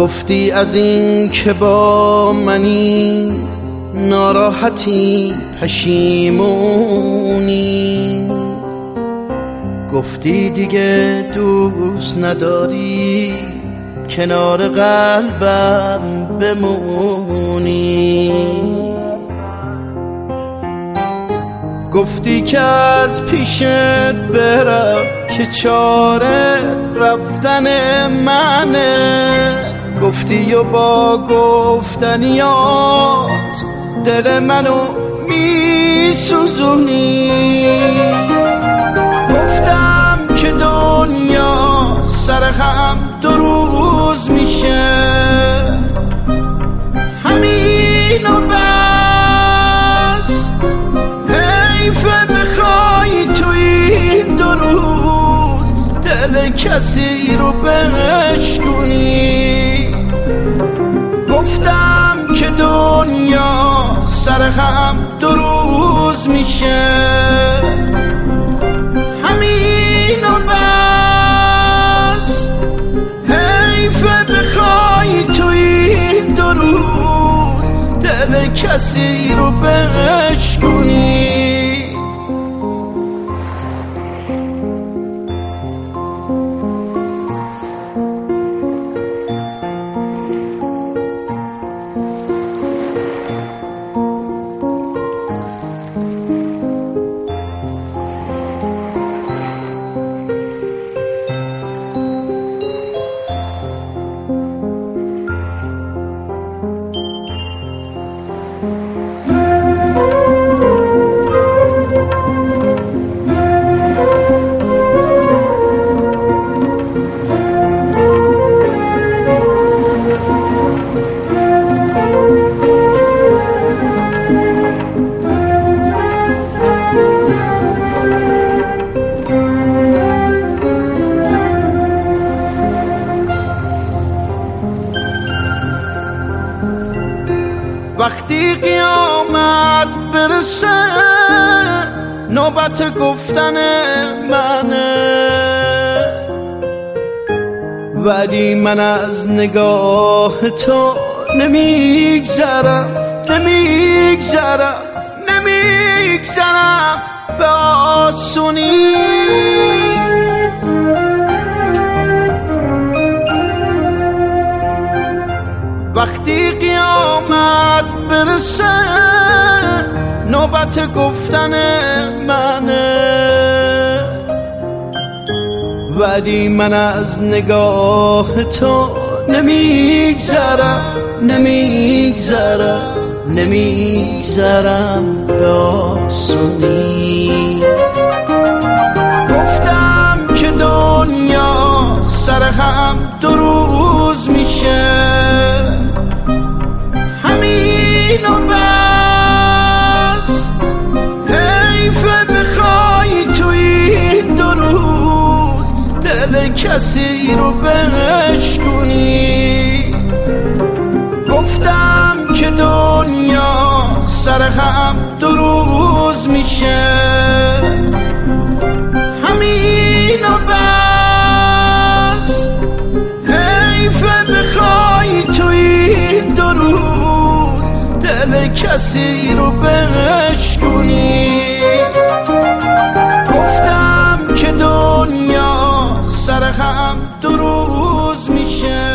گفتی از این که با منی ناراحتی پشیمونی، گفتی دیگه دوست نداری کنار قلبم بمونی، گفتی که از پیشت برم که چاره رفتن منه، گفتی و با گفتنیات دل منو میسوزونی، گفتم که دنیا سر هم 2 روز میشه، همین و بس، حیفه بخوای تو این 2 روز دل کسی رو بشکنی، گفتم که دنیا سر هم 2 روز میشه، همین و بس، حیفه بخوای تو این 2 روز دل کسی رو بشکنی. وقتی قیامت برسه نوبت گفتن منه، ولی من از نگاه تو نمیگذرم به آسونی، وقتی قیامت برسه نوبت گفتن منه، ولی من از نگاه تو نمیگذرم به آسونی، گفتم که دنیا سر هم 2 روز میشه، همین و بس، حیفه بخوای تو این 2 روز دل کسی رو بشکنی، گفتم که دنیا سر هم 2 روز میشه، همین و بس، حیفه بخوای تو این 2 روز دل کسی رو بشکنی، گفتم که دنیا سر هم 2 روز میشه،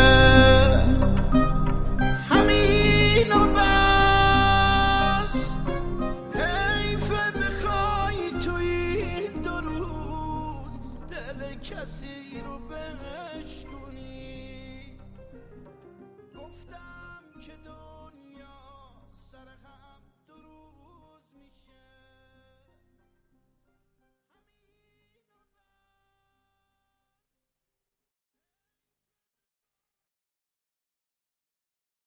همین و بس، حیفه بخوای تو این 2 روز دل کسی رو بشکنی.